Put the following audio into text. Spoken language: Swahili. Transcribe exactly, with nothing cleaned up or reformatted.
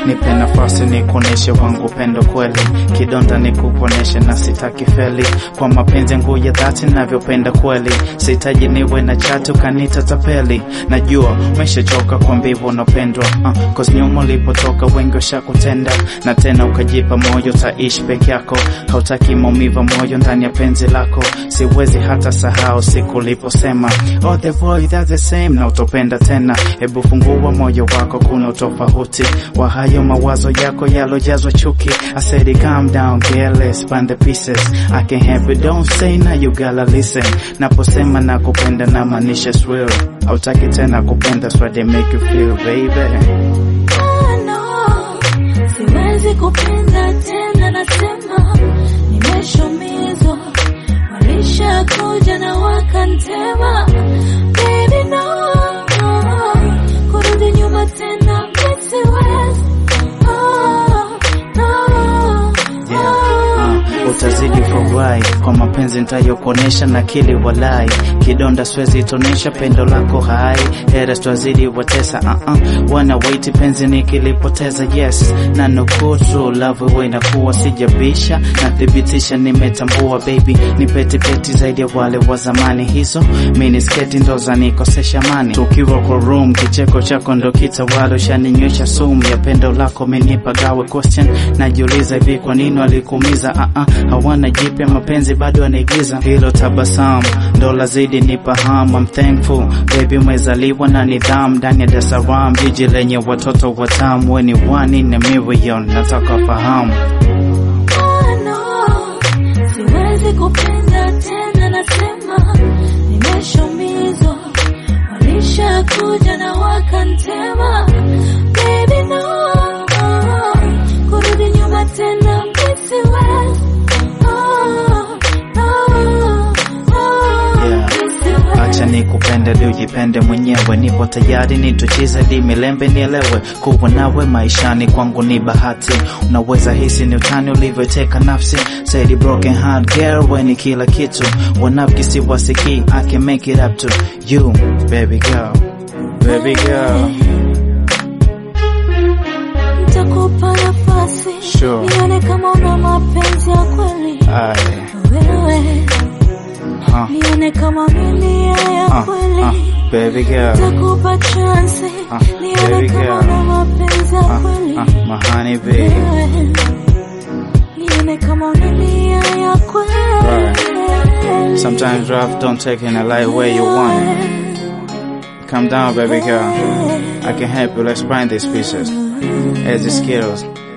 nipe nafasi nikuoneshe wangu pendo kweli, kidonda nikuponeshe na sitaki feli, kwa mapenzi yangu ya dhati navyopenda kweli, sihitaji niwe na chatu kanita tapeli, najua umeshachoka kwa mbivu unapendwa, uh, cause nyuma ulipotoka wengi washakutenda, na tena ukajipa moyo taishi peke yako, hautaki maumivu moyo ndani ya penzi lako, siwezi hata sahau siku uliposema oh the boy that's the same, na utopenda tena, hebu fungua moyo wako, kuna utofauti wa hayo mawazo yako yalojazwa chuki. I said it, calm down girl, let's find the pieces, I can help it, don't say now you gotta listen, naposema na kupenda na maanisha real, hautaki tena kupenda, so they make you feel baby. Oh no, siwezi kupenda tena, nasema nimeshumizwa, walisha kuja na wakantema, baby no, kurudi nyuma tena siwezi. Oh no, yeah. Utazidi furahi kwa mapenzi nitayokuonesha na kili walai, kidonda siwezi itonesha pendo lako hai, hera tutazidi watesa, uh uh wana wait penzi nikilipoteza, yes na nuku true love wewe inakuwa sijabisha, na thibitisha nimetambua baby, ni peti peti zaidi ya wale wa zamani, hizo mini sketi ndo zanikosesha mani, tukiwa kwa room kicheko chako ndo kitawalo, shaninywesha sumu ya pendo lako menipa gawe question, najiuliza hivi kwa nini walikuumiza, uh uh hawana jipya mapenzi bado anaigiza, hilo tabasamu ndo lazidi nipa hamu, I'm thankful baby umezaliwa na nidhamu, ndani ya Dar es Salaam jiji lenye watoto watamu, we ni one in a million, nataka fahamu. oh no, siwezi kupenda tena, nasema nimeshumizwa, walisha kuja na wakantema, baby no, kurudi nyuma tena siwezi. Acha nikupende leo jipende mwenyewe, nipo tayari nituchize di milembe nielewe, kuwa nawe maishani kwangu ni bahati, unaweza hisi ni utani ulivyoteka nafsi, said broken heart girl when ni kila kitu, wanafiki si wasiki, I can make it up to you baby girl, baby girl. Nitakupa nafasi, sure. nione kama una mapenzi ya kweli, aye wewe huh. nione kama mimi ya uh, kweli, uh, baby girl, nitakupa chance, uh, nione kama una mapenzi ya kweli, uh, uh, my honey baby, nione kama mimi ya kweli. right. Sometimes love don't take in a light way you want it. Calm down baby girl, I can help you, let's find these pieces as the skills.